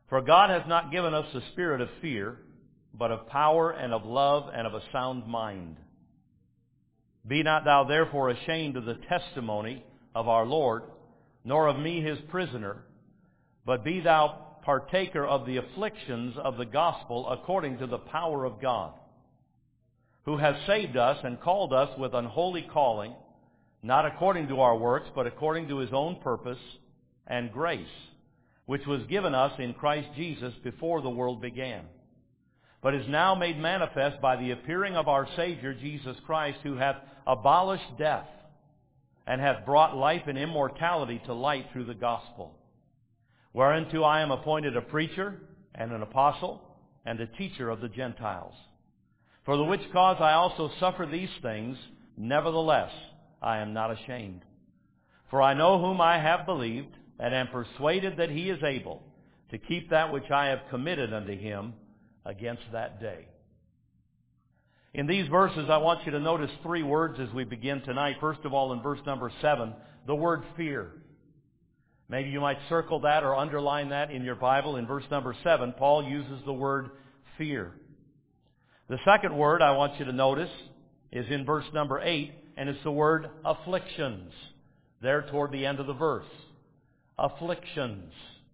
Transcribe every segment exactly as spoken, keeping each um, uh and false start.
For God hath not given us the spirit of fear, but of power and of love and of a sound mind. Be not thou therefore ashamed of the testimony of our Lord, nor of me his prisoner, but be thou partaker of the afflictions of the gospel according to the power of God, who has saved us and called us with unholy calling, not according to our works, but according to his own purpose and grace, which was given us in Christ Jesus before the world began, but is now made manifest by the appearing of our Savior Jesus Christ, who hath abolished death, and hath brought life and immortality to light through the gospel, whereunto I am appointed a preacher and an apostle and a teacher of the Gentiles. For the which cause I also suffer these things, nevertheless I am not ashamed. For I know whom I have believed, and am persuaded that he is able to keep that which I have committed unto him against that day. In these verses, I want you to notice three words as we begin tonight. First of all, in verse number seven, the word fear. Maybe you might circle that or underline that in your Bible. In verse number seven, Paul uses the word fear. The second word I want you to notice is in verse number eight, and it's the word afflictions, there toward the end of the verse. Afflictions.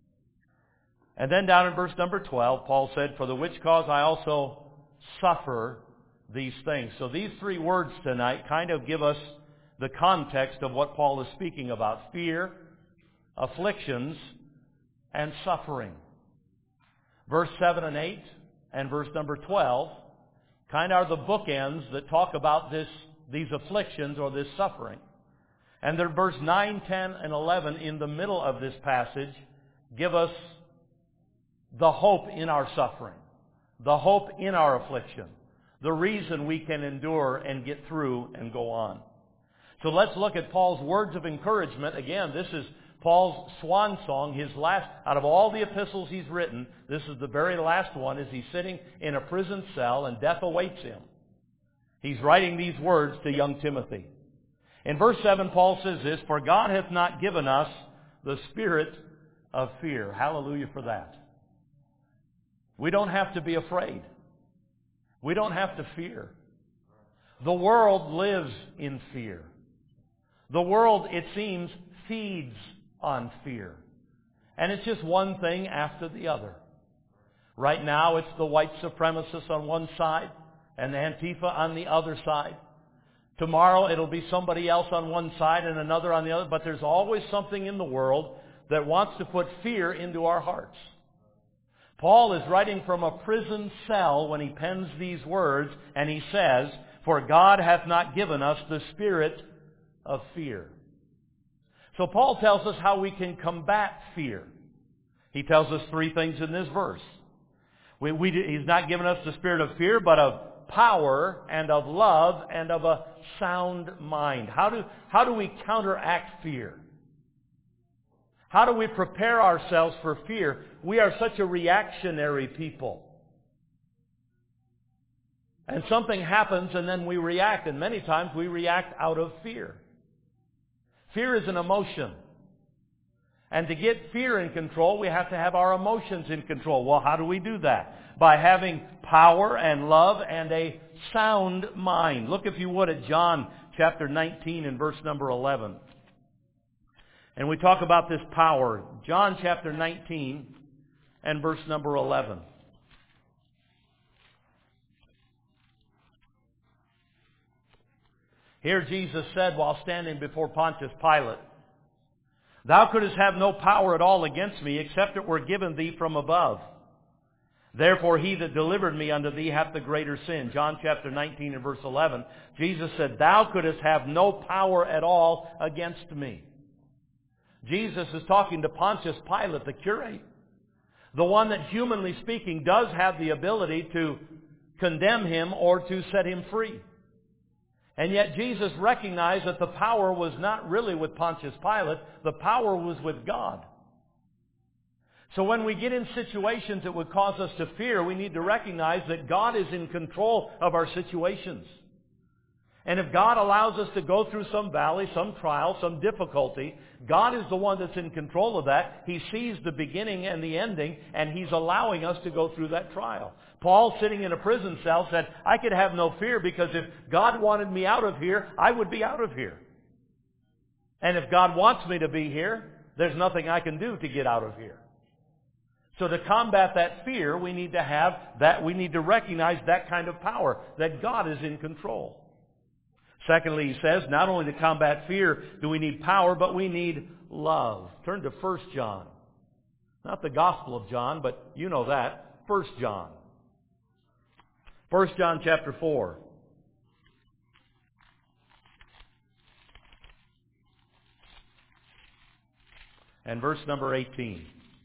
And then down in verse number twelve, Paul said, for the which cause I also suffer these things. So these three words tonight kind of give us the context of what Paul is speaking about. Fear, afflictions, and suffering. Verse seven and eight and verse number twelve kind of are the bookends that talk about this, these afflictions or this suffering. And then verse nine, ten, and eleven in the middle of this passage give us the hope in our suffering, the hope in our affliction, the reason we can endure and get through and go on. So let's look at Paul's words of encouragement. Again, this is Paul's swan song, his last, out of all the epistles he's written, this is the very last one as he's sitting in a prison cell and death awaits him. He's writing these words to young Timothy. In verse seven, Paul says this, for God hath not given us the spirit of fear. Hallelujah for that. We don't have to be afraid. We don't have to fear. The world lives in fear. The world, it seems, feeds on fear. And it's just one thing after the other. Right now it's the white supremacists on one side and the Antifa on the other side. Tomorrow it'll be somebody else on one side and another on the other. But there's always something in the world that wants to put fear into our hearts. Paul is writing from a prison cell when he pens these words, and he says, for God hath not given us the spirit of fear. So Paul tells us how we can combat fear. He tells us three things in this verse. We, we, he's not given us the spirit of fear, but of power and of love and of a sound mind. How do, how do we counteract fear? How do we prepare ourselves for fear? We are such a reactionary people. And something happens and then we react, and many times we react out of fear. Fear is an emotion. And to get fear in control, we have to have our emotions in control. Well, how do we do that? By having power and love and a sound mind. Look, if you would, at John chapter nineteen and verse number eleven. And we talk about this power. John chapter nineteen and verse number eleven. Here Jesus said while standing before Pontius Pilate, thou couldst have no power at all against me, except it were given thee from above. Therefore he that delivered me unto thee hath the greater sin. John chapter nineteen and verse eleven. Jesus said, thou couldst have no power at all against me. Jesus is talking to Pontius Pilate, the curate. The one that, humanly speaking, does have the ability to condemn him or to set him free. And yet Jesus recognized that the power was not really with Pontius Pilate. The power was with God. So when we get in situations that would cause us to fear, we need to recognize that God is in control of our situations. And if God allows us to go through some valley, some trial, some difficulty, God is the one that's in control of that. He sees the beginning and the ending, and He's allowing us to go through that trial. Paul, sitting in a prison cell, said, I could have no fear because if God wanted me out of here, I would be out of here. And if God wants me to be here, there's nothing I can do to get out of here. So to combat that fear, we need to have that, we need to recognize that kind of power, that God is in control. Secondly, he says, not only to combat fear do we need power, but we need love. Turn to First John. Not the Gospel of John, but you know that. First John. First John chapter four. And verse number eighteen.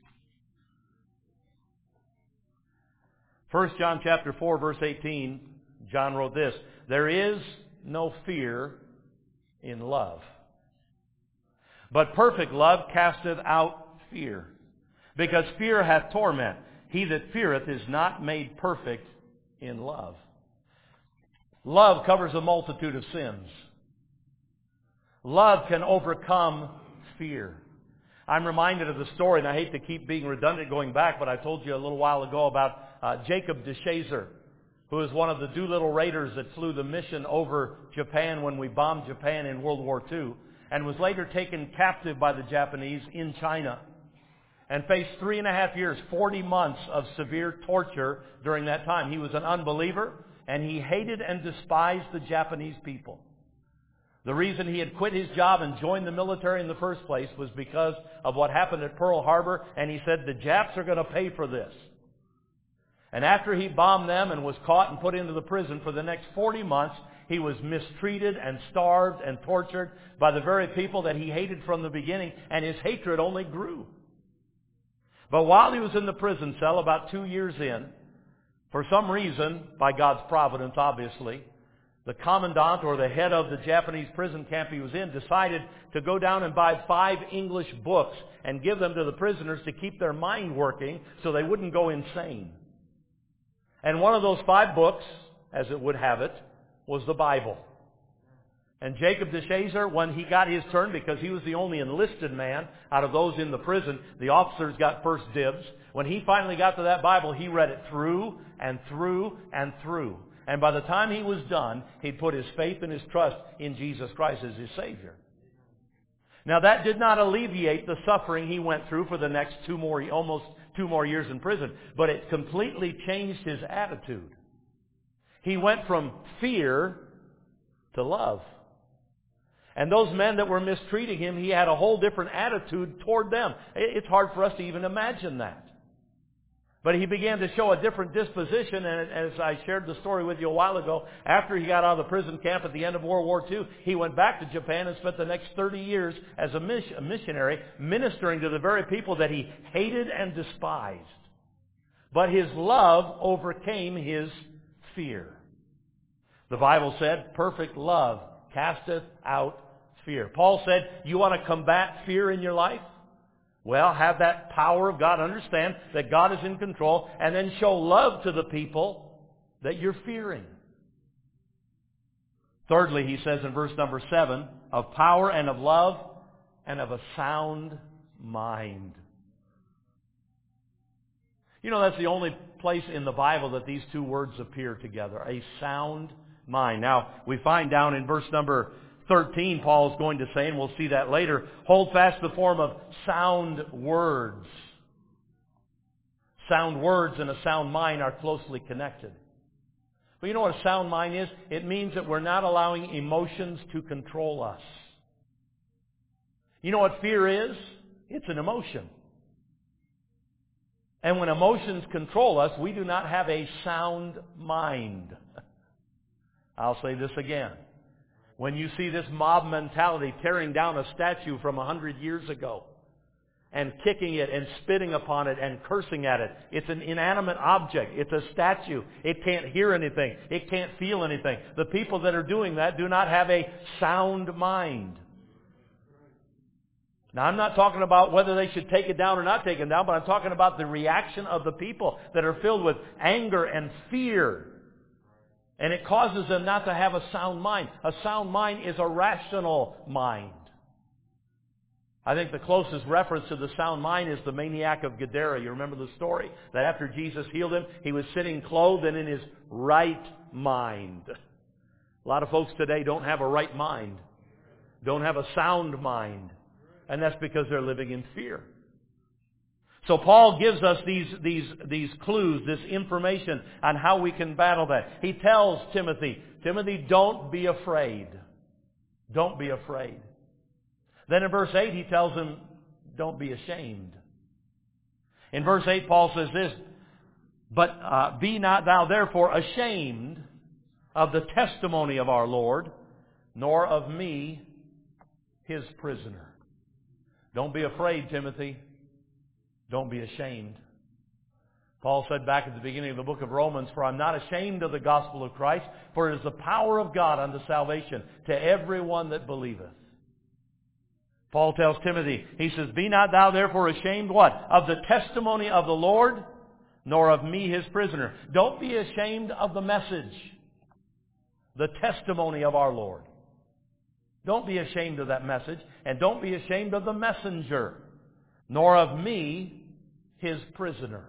First John chapter four, verse eighteen, John wrote this, there is no fear in love, but perfect love casteth out fear, because fear hath torment. He that feareth is not made perfect in love. Love covers a multitude of sins. Love can overcome fear. I'm reminded of the story, and I hate to keep being redundant going back, but I told you a little while ago about uh, Jacob de Shazer, who was one of the Doolittle Raiders that flew the mission over Japan when we bombed Japan in World War Two, and was later taken captive by the Japanese in China, and faced three and a half years, forty months of severe torture during that time. He was an unbeliever, and he hated and despised the Japanese people. The reason he had quit his job and joined the military in the first place was because of what happened at Pearl Harbor, and he said, the Japs are going to pay for this. And after he bombed them and was caught and put into the prison for the next forty months, he was mistreated and starved and tortured by the very people that he hated from the beginning, and his hatred only grew. But while he was in the prison cell, about two years in, for some reason, by God's providence obviously, the commandant or the head of the Japanese prison camp he was in decided to go down and buy five English books and give them to the prisoners to keep their mind working so they wouldn't go insane. And one of those five books, as it would have it, was the Bible. And Jacob de Shazer, when he got his turn, because he was the only enlisted man out of those in the prison, the officers got first dibs. When he finally got to that Bible, he read it through and through and through. And by the time he was done, he'd put his faith and his trust in Jesus Christ as his Savior. Now that did not alleviate the suffering he went through for the next two more, almost two more years in prison, but it completely changed his attitude. He went from fear to love. And those men that were mistreating him, he had a whole different attitude toward them. It's hard for us to even imagine that. But he began to show a different disposition, and as I shared the story with you a while ago, after he got out of the prison camp at the end of World War Two, he went back to Japan and spent the next thirty years as a missionary, ministering to the very people that he hated and despised. But his love overcame his fear. The Bible said, perfect love casteth out fear. Paul said, you want to combat fear in your life? Well, have that power of God. Understand that God is in control. And then show love to the people that you're fearing. Thirdly, he says in verse number seven, of power and of love and of a sound mind. You know, that's the only place in the Bible that these two words appear together. A sound mind. Now, we find down in verse number thirteen, Paul is going to say, and we'll see that later, hold fast the form of sound words. Sound words and a sound mind are closely connected. But you know what a sound mind is? It means that we're not allowing emotions to control us. You know what fear is? It's an emotion. And when emotions control us, we do not have a sound mind. I'll say this again. When you see this mob mentality tearing down a statue from a hundred years ago and kicking it and spitting upon it and cursing at it, it's an inanimate object. It's a statue. It can't hear anything. It can't feel anything. The people that are doing that do not have a sound mind. Now, I'm not talking about whether they should take it down or not take it down, but I'm talking about the reaction of the people that are filled with anger and fear. And it causes them not to have a sound mind. A sound mind is a rational mind. I think the closest reference to the sound mind is the maniac of Gadara. You remember the story? That after Jesus healed him, he was sitting clothed and in his right mind. A lot of folks today don't have a right mind. Don't have a sound mind. And that's because they're living in fear. So Paul gives us these, these, these clues, this information on how we can battle that. He tells Timothy, Timothy, don't be afraid. Don't be afraid. Then in verse eight he tells him, don't be ashamed. In verse eight Paul says this, but uh, be not thou therefore ashamed of the testimony of our Lord, nor of me, his prisoner. Don't be afraid, Timothy. Don't be ashamed. Paul said back at the beginning of the book of Romans, for I'm not ashamed of the gospel of Christ, for it is the power of God unto salvation to everyone that believeth. Paul tells Timothy, he says, be not thou therefore ashamed, what? Of the testimony of the Lord, nor of me his prisoner. Don't be ashamed of the message, the testimony of our Lord. Don't be ashamed of that message, and don't be ashamed of the messenger, nor of me his prisoner.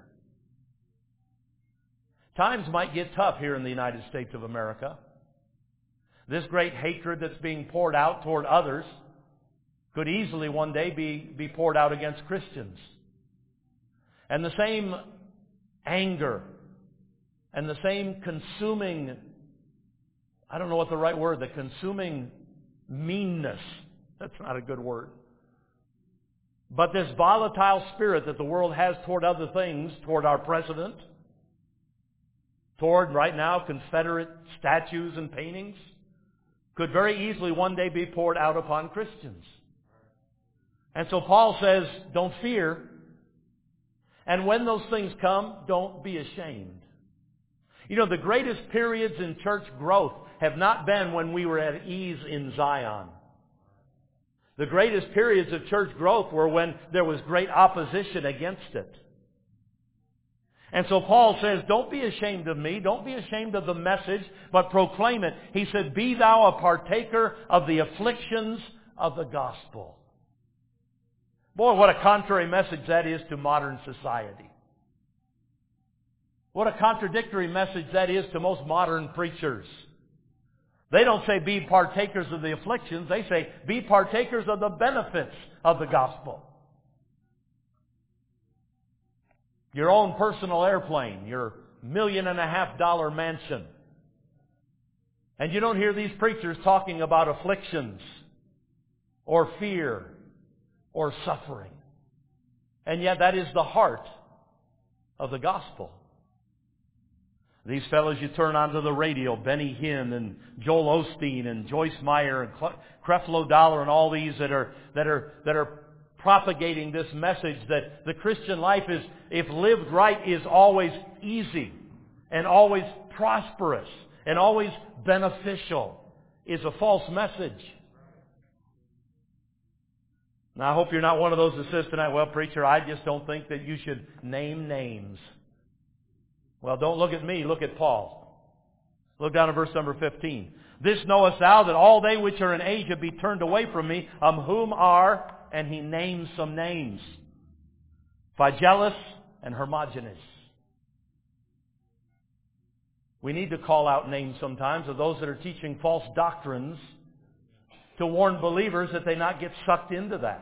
Times might get tough here in the United States of America. This great hatred that's being poured out toward others could easily one day be, be poured out against Christians. And the same anger and the same consuming, I don't know what the right word, the consuming meanness, that's not a good word. But this volatile spirit that the world has toward other things, toward our president, toward, right now, Confederate statues and paintings, could very easily one day be poured out upon Christians. And so Paul says, don't fear. And when those things come, don't be ashamed. You know, the greatest periods in church growth have not been when we were at ease in Zion. The greatest periods of church growth were when there was great opposition against it. And so Paul says, don't be ashamed of me, don't be ashamed of the message, but proclaim it. He said, be thou a partaker of the afflictions of the gospel. Boy, what a contrary message that is to modern society. What a contradictory message that is to most modern preachers. They don't say be partakers of the afflictions. They say be partakers of the benefits of the gospel. Your own personal airplane, your million and a half dollar mansion. And you don't hear these preachers talking about afflictions or fear or suffering. And yet that is the heart of the gospel. These fellows you turn onto the radio, Benny Hinn and Joel Osteen and Joyce Meyer and Creflo Dollar and all these that are that are that are propagating this message that the Christian life is, if lived right, is always easy and always prosperous and always beneficial, is a false message. Now I hope you're not one of those that says tonight, well, preacher, I just don't think that you should name names. Well, don't look at me, look at Paul. Look down at verse number fifteen. This knowest thou, that all they which are in Asia be turned away from me, of whom are, and he names some names, Phygellus and Hermogenes. We need to call out names sometimes of those that are teaching false doctrines to warn believers that they not get sucked into that.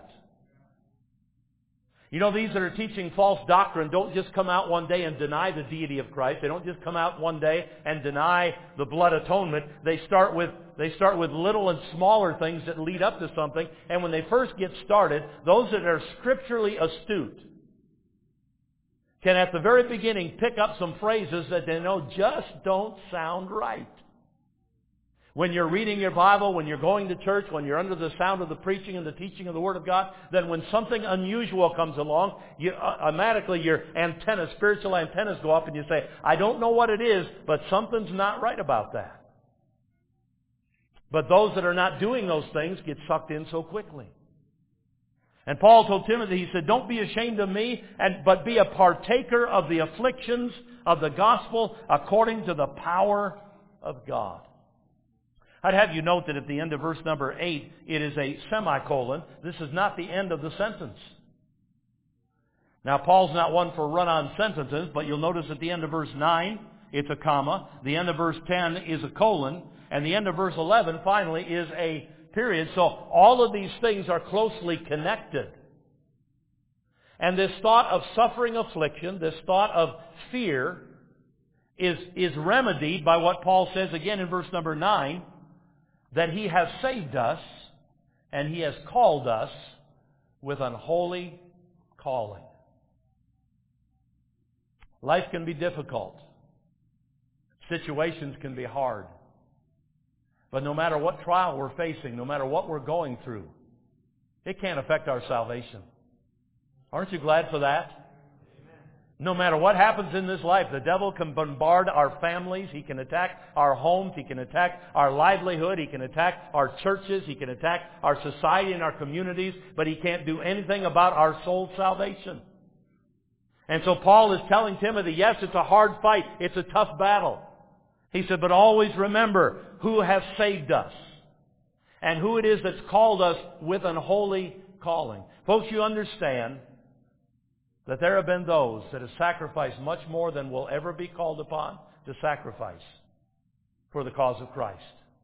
You know, these that are teaching false doctrine don't just come out one day and deny the deity of Christ. They don't just come out one day and deny the blood atonement. They start with they start with little and smaller things that lead up to something. And when they first get started, those that are scripturally astute can at the very beginning pick up some phrases that they know just don't sound right. When you're reading your Bible, when you're going to church, when you're under the sound of the preaching and the teaching of the Word of God, then when something unusual comes along, you, uh, automatically your antennas, spiritual antennas go up and you say, I don't know what it is, but something's not right about that. But those that are not doing those things get sucked in so quickly. And Paul told Timothy, he said, don't be ashamed of me, and but be a partaker of the afflictions of the gospel according to the power of God. I'd have you note that at the end of verse number eight, it is a semicolon. This is not the end of the sentence. Now, Paul's not one for run-on sentences, but you'll notice at the end of verse nine, it's a comma. The end of verse ten is a colon. And the end of verse eleven, finally, is a period. So all of these things are closely connected. And this thought of suffering affliction, this thought of fear, is, is remedied by what Paul says again in verse number nine, that He has saved us and He has called us with an holy calling. Life can be difficult. Situations can be hard. But no matter what trial we're facing, no matter what we're going through, it can't affect our salvation. Aren't you glad for that? Amen. No matter what happens in this life, the devil can bombard our families. He can attack our homes. He can attack our livelihood. He can attack our churches. He can attack our society and our communities. But he can't do anything about our soul's salvation. And so Paul is telling Timothy, yes, it's a hard fight. It's a tough battle. He said, but always remember who has saved us and who it is that's called us with an holy calling. Folks, you understand that there have been those that have sacrificed much more than will ever be called upon to sacrifice for the cause of Christ.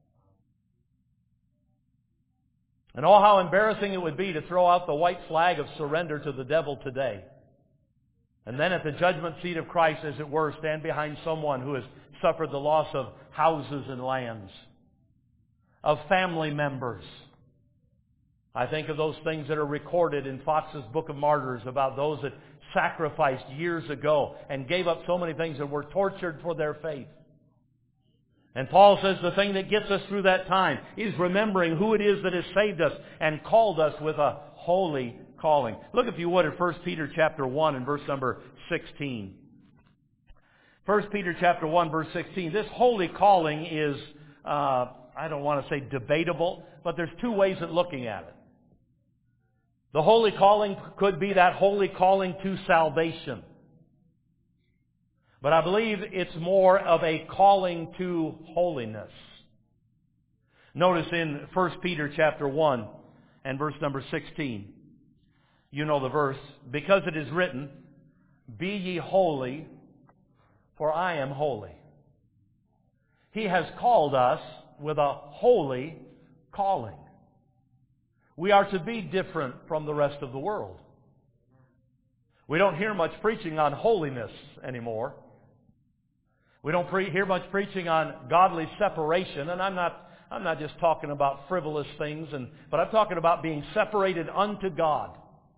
And oh, how embarrassing it would be to throw out the white flag of surrender to the devil today. And then at the judgment seat of Christ, as it were, stand behind someone who has suffered the loss of houses and lands, of family members. I think of those things that are recorded in Fox's Book of Martyrs about those that sacrificed years ago and gave up so many things and were tortured for their faith. And Paul says the thing that gets us through that time is remembering who it is that has saved us and called us with a holy calling. Look, if you would, at First Peter chapter one and verse number sixteen. First Peter chapter one, verse sixteen. This holy calling is, uh, I don't want to say debatable, but there's two ways of looking at it. The holy calling could be that holy calling to salvation. But I believe it's more of a calling to holiness. Notice in First Peter chapter one and verse number sixteen. You know the verse. Because it is written, be ye holy, for I am holy. He has called us with a holy calling. We are to be different from the rest of the world. We don't hear much preaching on holiness anymore. We don't pre- hear much preaching on godly separation, and I'm not I'm not just talking about frivolous things, and but I'm talking about being separated unto God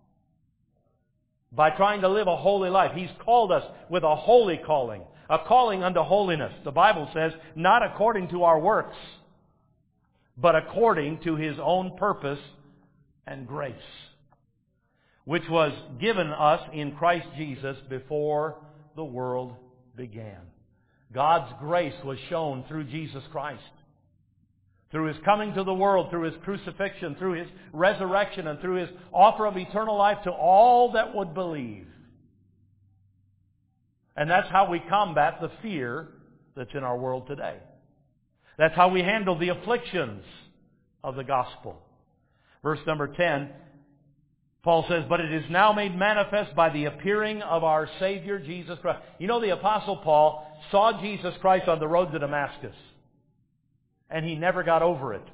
by trying to live a holy life. He's called us with a holy calling, a calling unto holiness. The Bible says, not according to our works, but according to His own purpose and grace, which was given us in Christ Jesus before the world began. God's grace was shown through Jesus Christ. Through His coming to the world, through His crucifixion, through His resurrection, and through His offer of eternal life to all that would believe. And that's how we combat the fear that's in our world today. That's how we handle the afflictions of the gospel. Verse number ten, Paul says, but it is now made manifest by the appearing of our Savior Jesus Christ. You know, the Apostle Paul saw Jesus Christ on the road to Damascus, and he never got over it.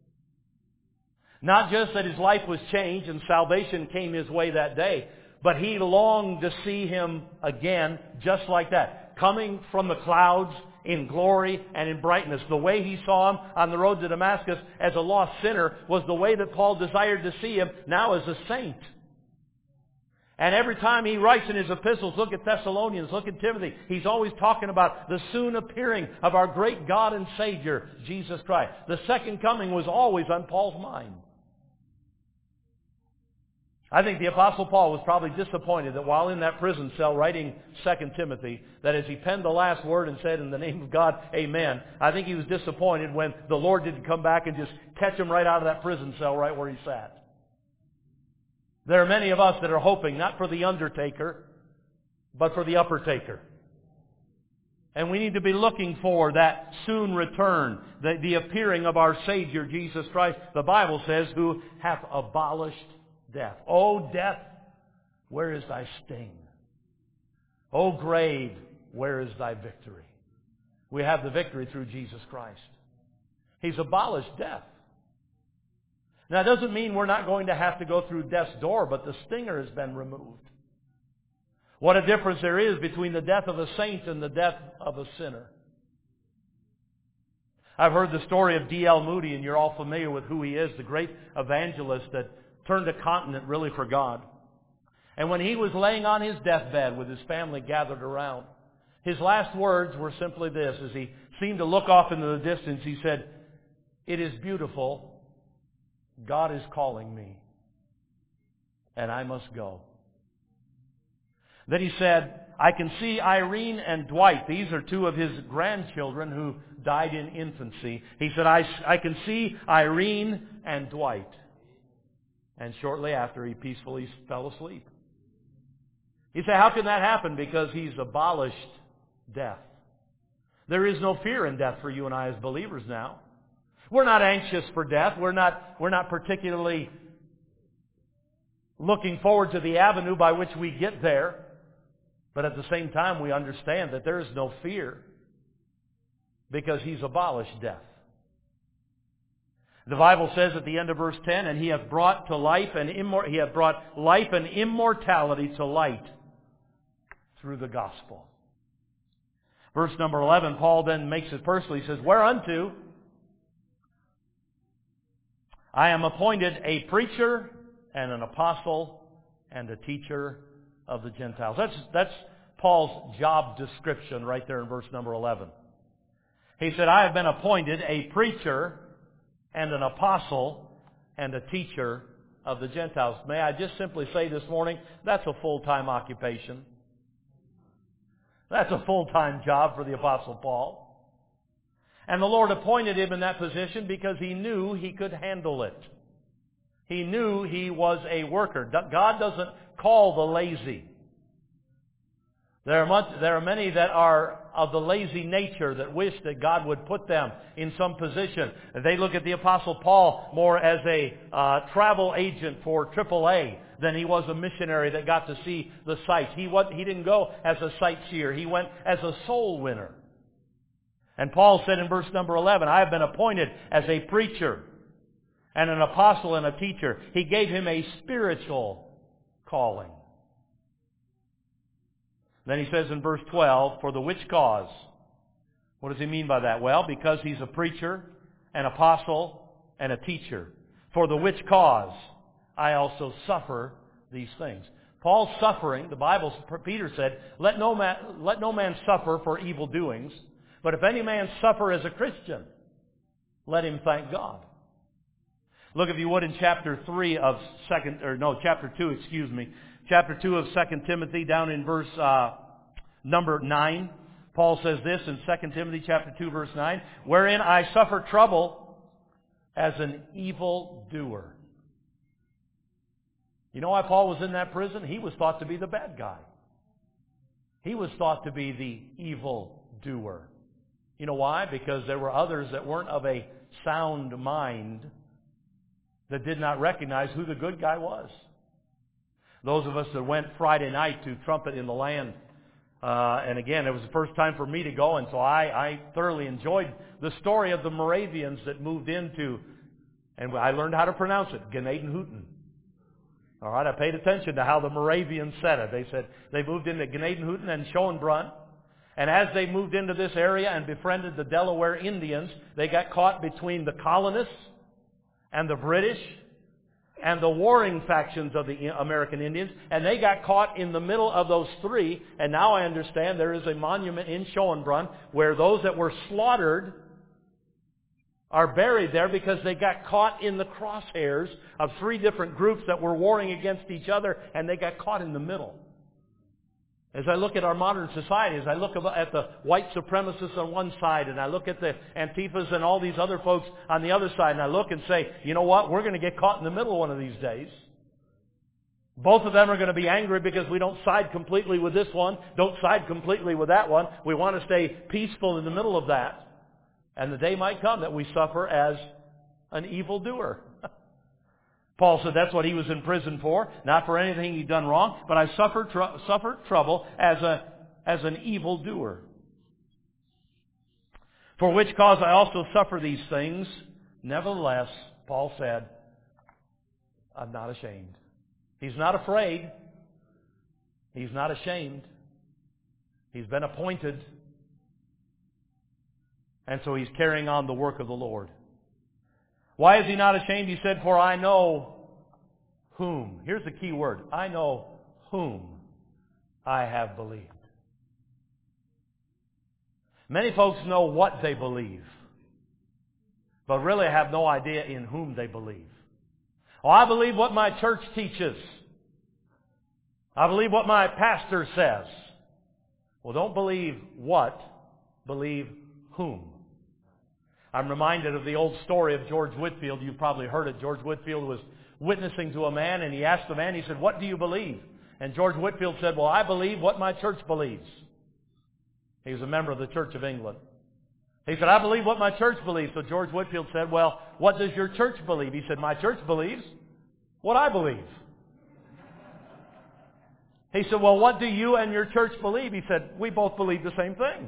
Not just that his life was changed and salvation came his way that day, but he longed to see Him again just like that, coming from the clouds in glory and in brightness. The way he saw Him on the road to Damascus as a lost sinner was the way that Paul desired to see Him now as a saint. And every time he writes in his epistles, look at Thessalonians, look at Timothy, he's always talking about the soon appearing of our great God and Savior, Jesus Christ. The second coming was always on Paul's mind. I think the Apostle Paul was probably disappointed that while in that prison cell writing Second Timothy, that as he penned the last word and said, in the name of God, amen, I think he was disappointed when the Lord didn't come back and just catch him right out of that prison cell right where he sat. There are many of us that are hoping not for the undertaker, but for the upper taker. And we need to be looking for that soon return, the, the appearing of our Savior, Jesus Christ. The Bible says, who hath abolished death. O death, where is thy sting? O grave, where is thy victory? We have the victory through Jesus Christ. He's abolished death. Now, it doesn't mean we're not going to have to go through death's door, but the stinger has been removed. What a difference there is between the death of a saint and the death of a sinner. I've heard the story of D L Moody, and you're all familiar with who he is, the great evangelist that turned a continent really for God. And when he was laying on his deathbed with his family gathered around, his last words were simply this. As he seemed to look off into the distance, he said, "It is beautiful. God is calling me, and I must go." Then he said, "I can see Irene and Dwight." These are two of his grandchildren who died in infancy. He said, I, I can see Irene and Dwight. And shortly after, he peacefully fell asleep. You say, how can that happen? Because he's abolished death. There is no fear in death for you and I as believers now. We're not anxious for death. We're not, we're not particularly looking forward to the avenue by which we get there. But at the same time, we understand that there is no fear because he's abolished death. The Bible says at the end of verse ten, "And he hath brought to life and immor- he hath brought life and immortality to light through the gospel." Verse number eleven, Paul then makes it personal. He says, "Whereunto I am appointed a preacher and an apostle and a teacher of the Gentiles." That's, that's Paul's job description right there in verse number eleven. He said, "I have been appointed a preacher and an apostle and a teacher of the Gentiles." May I just simply say this morning, that's a full-time occupation. That's a full-time job for the Apostle Paul. And the Lord appointed him in that position because He knew he could handle it. He knew he was a worker. God doesn't call the lazy. There are, much, there are many that are of the lazy nature that wish that God would put them in some position. They look at the Apostle Paul more as a uh, travel agent for triple A than he was a missionary that got to see the sights. He, was, he didn't go as a sightseer. He went as a soul winner. And Paul said in verse number eleven, "I have been appointed as a preacher and an apostle and a teacher." He gave him a spiritual calling. Then he says in verse twelve, "For the which cause?" What does he mean by that? Well, because he's a preacher, an apostle, and a teacher. "For the which cause I also suffer these things." Paul's suffering, the Bible, Peter said, let no man, let no man suffer for evil doings, but if any man suffer as a Christian, let him thank God. Look, if you would, in chapter three of second, or no, chapter two, excuse me, chapter two of Second Timothy, down in verse uh, number nine. Paul says this in Second Timothy chapter two, verse nine, "Wherein I suffer trouble as an evil doer." You know why Paul was in that prison? He was thought to be the bad guy. He was thought to be the evil doer. You know why? Because there were others that weren't of a sound mind that did not recognize who the good guy was. Those of us that went Friday night to Trumpet in the Land, uh, and again, it was the first time for me to go, and so I, I thoroughly enjoyed the story of the Moravians that moved into, and I learned how to pronounce it, Gnadenhutten. All right, I paid attention to how the Moravians said it. They said they moved into Gnadenhutten and Schoenbrunn, and as they moved into this area and befriended the Delaware Indians, they got caught between the colonists and the British and the warring factions of the American Indians, and they got caught in the middle of those three, and now I understand there is a monument in Schoenbrunn where those that were slaughtered are buried there because they got caught in the crosshairs of three different groups that were warring against each other, and they got caught in the middle. As I look at our modern society, as I look at the white supremacists on one side, and I look at the Antifas and all these other folks on the other side, and I look and say, you know what, we're going to get caught in the middle one of these days. Both of them are going to be angry because we don't side completely with this one, don't side completely with that one. We want to stay peaceful in the middle of that. And the day might come that we suffer as an evildoer. Paul said that's what he was in prison for, not for anything he'd done wrong, but I suffered, tr- suffered trouble as a as an evildoer. For which cause I also suffer these things. Nevertheless, Paul said, I'm not ashamed. He's not afraid. He's not ashamed. He's been appointed. And so he's carrying on the work of the Lord. Why is he not ashamed? He said, for I know whom. Here's the key word. I know whom I have believed. Many folks know what they believe, but really have no idea in whom they believe. Oh, I believe what my church teaches. I believe what my pastor says. Well, don't believe what, believe whom. I'm reminded of the old story of George Whitefield. You've probably heard it. George Whitefield was witnessing to a man, and he asked the man, he said, what do you believe? And George Whitefield said, well, I believe what my church believes. He was a member of the Church of England. He said, I believe what my church believes. So George Whitefield said, well, what does your church believe? He said, my church believes what I believe. He said, well, what do you and your church believe? He said, we both believe the same thing.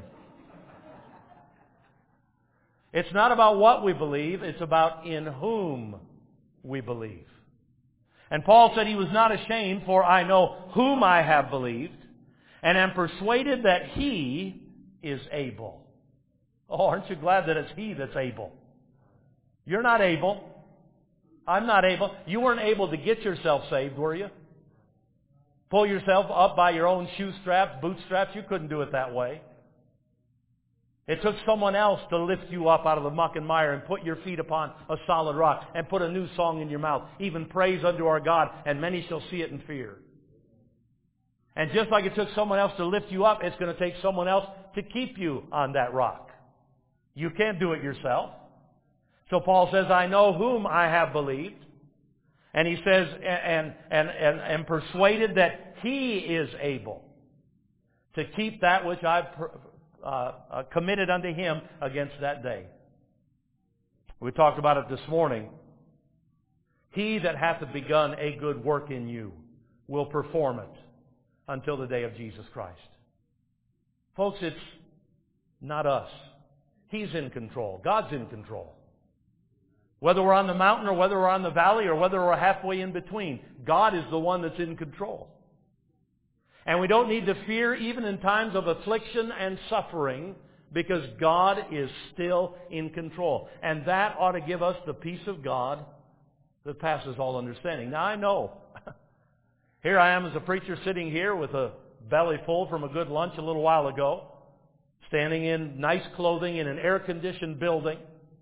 It's not about what we believe, it's about in whom we believe. And Paul said he was not ashamed, for I know whom I have believed, and am persuaded that he is able. Oh, aren't you glad that it's he that's able? You're not able. I'm not able. You weren't able to get yourself saved, were you? Pull yourself up by your own shoe straps, boot straps. You couldn't do it that way. It took someone else to lift you up out of the muck and mire and put your feet upon a solid rock and put a new song in your mouth. Even praise unto our God, and many shall see it and fear. And just like it took someone else to lift you up, it's going to take someone else to keep you on that rock. You can't do it yourself. So Paul says, I know whom I have believed. And he says, and, and, and, and persuaded that he is able to keep that which I've uh, uh, committed unto him against that day. We talked about it this morning. He that hath begun a good work in you will perform it until the day of Jesus Christ. Folks, it's not us. He's in control. God's in control. Whether we're on the mountain or whether we're on the valley or whether we're halfway in between, God is the one that's in control. And we don't need to fear even in times of affliction and suffering, because God is still in control. And that ought to give us the peace of God that passes all understanding. Now I know, here I am as a preacher sitting here with a belly full from a good lunch a little while ago, standing in nice clothing in an air-conditioned building.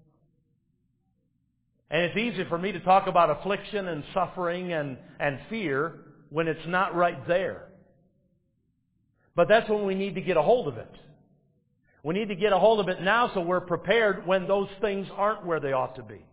And it's easy for me to talk about affliction and suffering and, and fear when it's not right there. But that's when we need to get a hold of it. We need to get a hold of it now so we're prepared when those things aren't where they ought to be.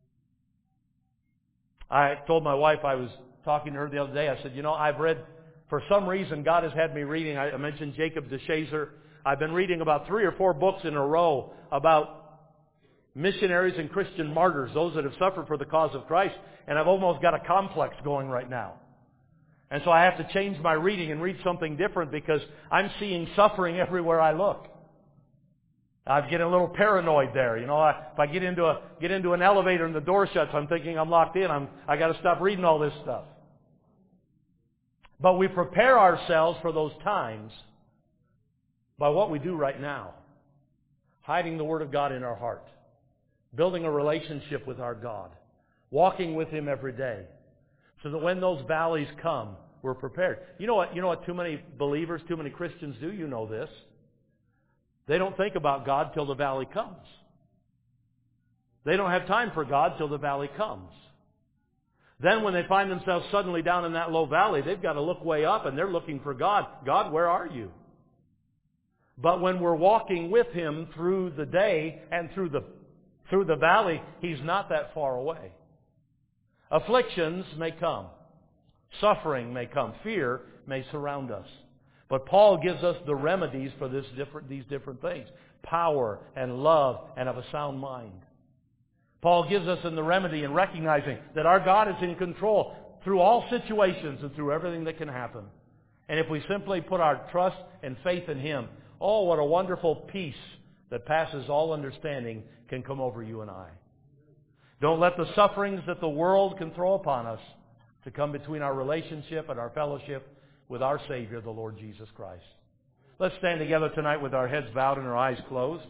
I told my wife, I was talking to her the other day, I said, you know, I've read, for some reason God has had me reading, I mentioned Jacob de Shazer. I've been reading about three or four books in a row about missionaries and Christian martyrs, those that have suffered for the cause of Christ, and I've almost got a complex going right now. And so I have to change my reading and read something different because I'm seeing suffering everywhere I look. I'm getting a little paranoid there. You know, I, if I get into a get into an elevator and the door shuts, I'm thinking I'm locked in. I'm I got to stop reading all this stuff. But we prepare ourselves for those times by what we do right now. Hiding the Word of God in our heart. Building a relationship with our God. Walking with Him every day. So that when those valleys come, we're prepared. You know what, you know what too many believers, too many Christians do? You know this. They don't think about God till the valley comes. They don't have time for God till the valley comes. Then when they find themselves suddenly down in that low valley, they've got to look way up and they're looking for God. God, where are you? But when we're walking with Him through the day and through the through the valley, He's not that far away. Afflictions may come. Suffering may come. Fear may surround us. But Paul gives us the remedies for this different, these different things. Power and love and of a sound mind. Paul gives us in the remedy in recognizing that our God is in control through all situations and through everything that can happen. And if we simply put our trust and faith in Him, oh, what a wonderful peace that passes all understanding can come over you and I. Don't let the sufferings that the world can throw upon us to come between our relationship and our fellowship with our Savior, the Lord Jesus Christ. Let's stand together tonight with our heads bowed and our eyes closed.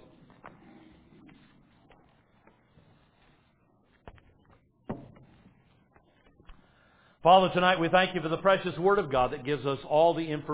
Father, tonight we thank You for the precious Word of God that gives us all the information